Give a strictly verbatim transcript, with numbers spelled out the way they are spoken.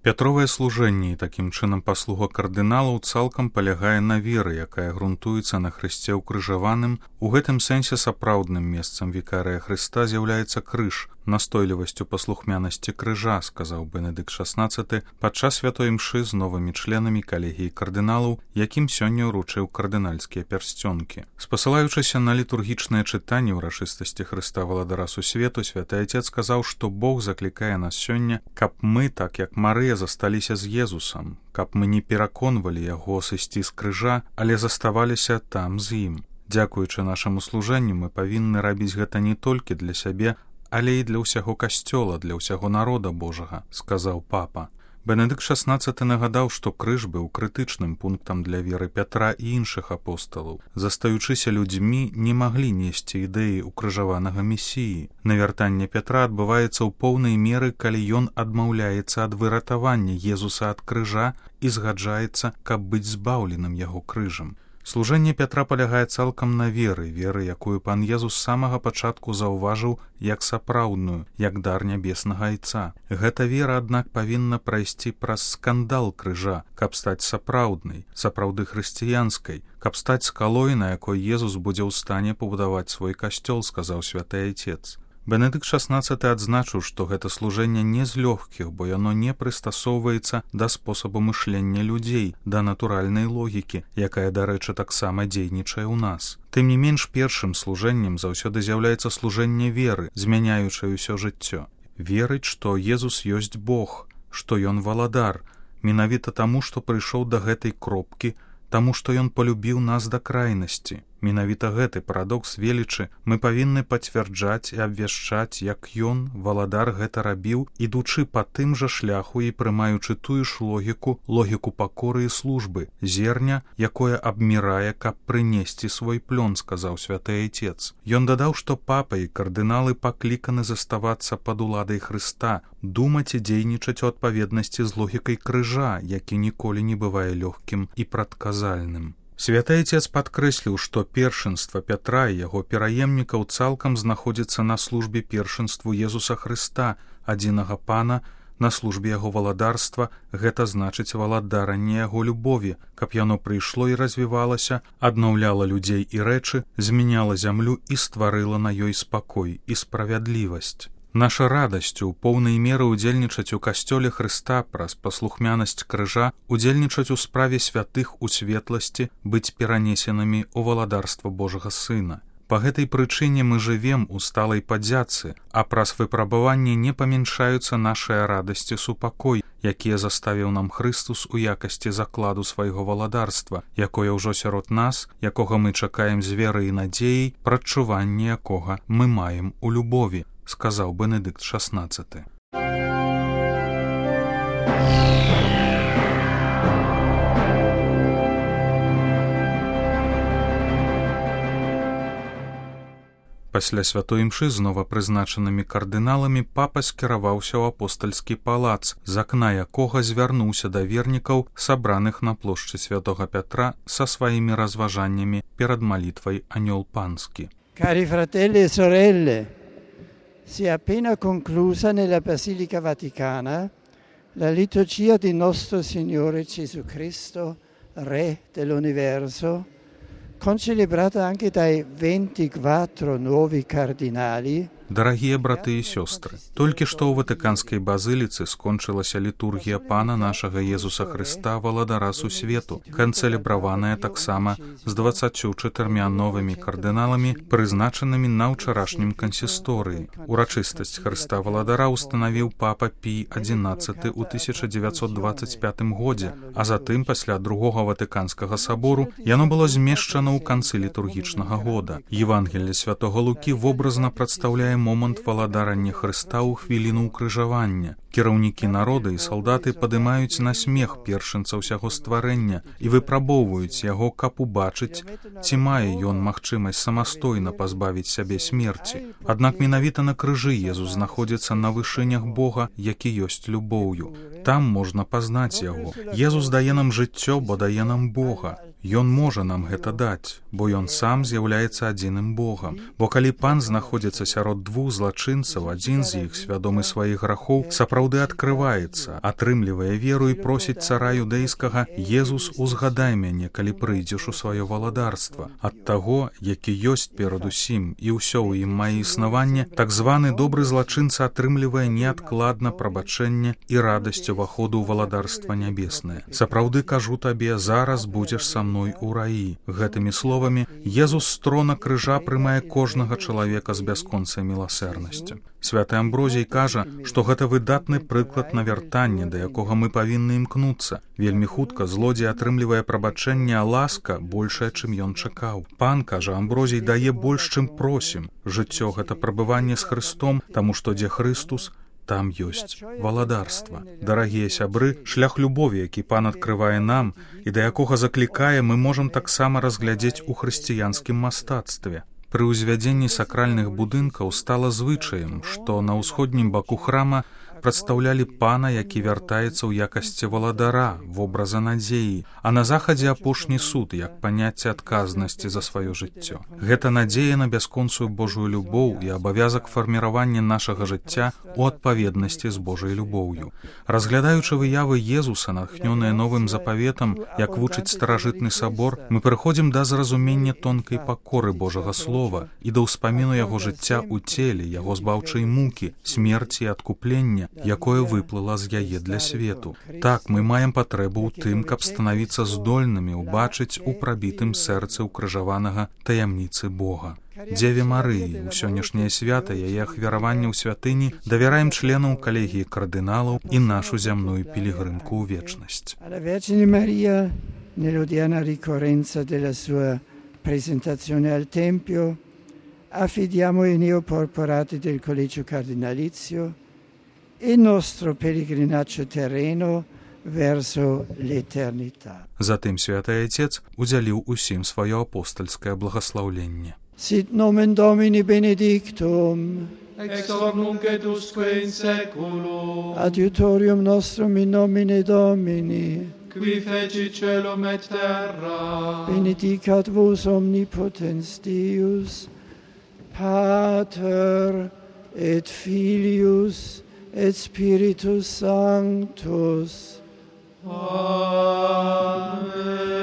Пятровае служэнне і такім чынам паслуга кардыналаў цалкам палягае на веры, якая грунтуецца на Хрысце ўкрыжаваным. У гэтым сэнсе сапраўдным месцам вікарыя Хрыста з'яўляецца крыж, настойлівасцю паслухмянасці крыжа, сказаў Бенедыкт шаснаццаты падчас святой імшы з новымі членамі калегіі кардыналаў, якім сёння ўручыў кардынальскія пярсцёнкі. Спасылаючыся на літургічнае чытанне ўрачыстасці Хрыста валадара сусвету, святы Отец сказаў, што Бог заклікае нас сёння, каб мы, так як Марыя, засталіся з Езусам, каб мы не пераконвалі яго сысці з крыжа, але заставаліся там з ім. Дзякуючы нашаму служэнню мы павінны рабіць гэта не толькі для сябе, але і для ўсяго касцёла, для ўсяго народа Божага, сказаў папа. Бенедыкт шаснаццаты нагадаў, што крыж быў крытычным пунктам для веры Пятра і іншых апосталаў. Застаючыся людзьмі, не маглі несці ідэі укрыжаванага месіі. Навяртанне Пятра адбываецца ў поўнай меры, калі ён адмаўляецца ад выратавання Езуса ад крыжа і згаджаецца, каб быць збаўленым яго крыжам. Служэнне Пятра палягае цалкам на веры, веры, якую пан Езус з самага пачатку заўважыў як сапраўдную, як дар нябеснага айца. Гэта вера, аднак, павінна прайсці праз скандал крыжа, каб стаць сапраўднай, сапраўды хрысціянскай, каб стаць скалой, на якой Езус будзе ў стане пабудаваць свой касцёл, сказаў святы Айцец. Бенедыкт шаснаццаты адзначыў, што гэта служэнне не з лёгкіх, бо яно не прыстасоўваецца да спосабу мышлення людзей, да натуральнай логікі, якая, дарэчы, таксама дзейнічае ў нас. Тым не менш, першым служэннем заўсёды з'яўляецца служэнне веры, змяняючае ўсё жыццё. Верыць, што Езус ёсць Бог, што ён валадар, менавіта таму, што прыйшоў да гэтай кропкі, таму, што ён полюбіў нас да крайнасці. Менавіта гэты парадокс велічы мы павінны пацвярджаць і абвяшчаць, як ён, валадар, гэта рабіў, ідучы па тым жа шляху і прымаючы тую ж логіку, логіку пакоры і службы, зерня, якое абмірае, каб прынесці свой плён, сказаў святы Айцец. Ён дадаў, што папа і кардыналы пакліканы заставацца пад уладай Хрыста, думаць і дзейнічаць у адпаведнасці з логікай крыжа, які ніколі не бывае лёгкім і прадказальным. Святы Айцец падкрэсліў, што першынства Пятра і яго пераемнікаў цалкам знаходзіцца на службе першынству Езуса Хрыста, адзінага пана, на службе яго валадарства, гэта значыць валадаранне яго любові, каб яно прыйшло і развівалася, аднаўляла людзей і рэчы, змяняла зямлю і стварыла на ёй спакой і справядлівасць. Наша радасцю ў поўнай меры ўдзельнічаць у касцёле Хрыста праз паслухмянасць крыжа, удзельнічаць у справе святых у светласці, быць перанесенымі ў валадарства Божага Сына. Па гэтай прычыне мы жывем у сталай падзяцы, а праз выпрабаванне не памяншаюцца нашыя радасці супакой, якія заставіў нам Хрыстус у якасці закладу свайго валадарства, якое ўжо сярод нас, якога мы чакаем з верай і надзеяй, прадчуванне якога мы маем у любові, сказаў Бенедыкт шаснаццаты. Пасля святой імшы з новапрызначанымі кардыналамі папа скіраваўся ў апостальскі палац, з акна якога звярнуўся да вернікаў, сабраных на плошчы святога Пятра са сваімі разважаннямі перад малітвай Анёл Панскі. Cari fratelli e sorelle, si è appena conclusa nella Basilica Vaticana la liturgia di nostro Signore Gesù Cristo, Re dell'universo, concelebrata anche dai ventiquattro nuovi cardinali. Дарагія браты і сёстры, толькі што ў Ватыканскай базыліцы скончылася літургія пана нашага Езуса Хрыста, валадара сусвету, канцэлебраваная таксама з дваццаццю чатырма новымі кардыналамі, прызначанымі на ўчарашнім кансісторыі. Урачыстасць Хрыста валадара ўстанавіў папа Пій адзінаццаты ў тысяча дзевяцьсот дваццаць пятым годзе, а затым, пасля другога Ватыканскага сабору, яно было змешчана ў канцы літургічнага года. Евангелле святога Лукі вобразна прадстаўляе момант валадарання Хрыста ў хвіліну ўкрыжавання. Кіраўнікі народа і салдаты падымаюць на смех першынца ўсяго стварэння і выпрабоўваюць яго, каб убачыць, ці мае ён магчымасць самастойна пазбавіць сябе смерці. Аднак менавіта на крыжы Езус знаходзіцца на вышынях Бога, які ёсць любоўю. Там можна пазнаць яго. Езус дае нам жыццё, бо дае нам Бога. Ён можа нам гэта даць, бо ён сам з'яўляецца адзіным Богам. Бо калі пан знаходзіцца сярод двух злачынцаў, адзін з іх, свядомы сваіх грахоў, сапраўды адкрываецца, атрымлівае веру і просіць цара юдэйскага: «Езус, узгадай мяне, калі прыйдзеш у сваё валадарства». Ад таго, які ёсць перад усім і ўсё ў ім мае існаванне, так званы добры злачынца атрымлівае неадкладна прабачэнне і радасць уваходу ў валадарства нябеснае. Сапраўды кажу табе, зараз будзеш са мной у раі. Гэтымі словамі Езус з трона крыжа прымае кожнага чалавека з бясконцай міласэрнасцю. Святы Амброзій кажа, што гэта выдатны прыклад навяртання, да якога мы павінны імкнуцца. Вельмі хутка злодзей атрымлівае прабачэнне, а ласка большая, чым ён чакаў. Пан, кажа Амброзій, дае больш, чым просім. Жыццё — гэта прабыванне з Хрыстом, таму што дзе Хрыстус, там ёсць валадарства. Дарагія сябры, шлях любові, які пан адкрывае нам і да якога заклікае, мы можам таксама разглядзець у хрысціянскім мастацтве. Пры ўзвядзенні сакральных будынкаў стала звычаем, што на ўсходнім баку храма прадстаўлялі пана, які вяртаецца ў якасці валадара, вобраза надзеі, а на захадзе апошні суд, як паняцце адказнасці за сваё жыццё. Гэта надзея на бясконцую Божую любоў і абавязак фарміравання нашага жыцця у адпаведнасці з Божай любоўю. Разглядаючы выявы Езуса, натхнёныя новым запаветам, як вучыць старажытны сабор, мы прыходзім да зразумення тонкай пакоры Божага слова і да ўспаміну яго жыцця ў целе, яго збаўчай мукі, смерці і адкуплення, якое выплыла з яе для свету. Так, мы маем патрэбу ў тым, каб станавіцца здольнымі ўбачыць у прабітым сэрцы ўкрыжаванага таямніцы Бога. Дзеве Марыі, у сённяшняе свята яе ахвяравання ў святыні давяраем членам калегіі кардыналаў і нашу зямную пілігрымку ў вечнасць. Alla Vergine Maria, nell'odierna ricorrenza della sua presentazione al Tempio, affidiamo i neoporporati del Collegio Cardinalizio il nostro pellegrinaggio terreno verso l'eternità. Затым святы Отец удзяліў усім сваё апостальскае благаслаўленне. Sit nomen Domini benedictum, ex hoc nunc et usque in saeculum, adiutorium nostrum in nomine Domini, qui feci celum et terra, benedicat vos omnipotens Deus, Pater et Filius et Spiritus Sanctus. Amen.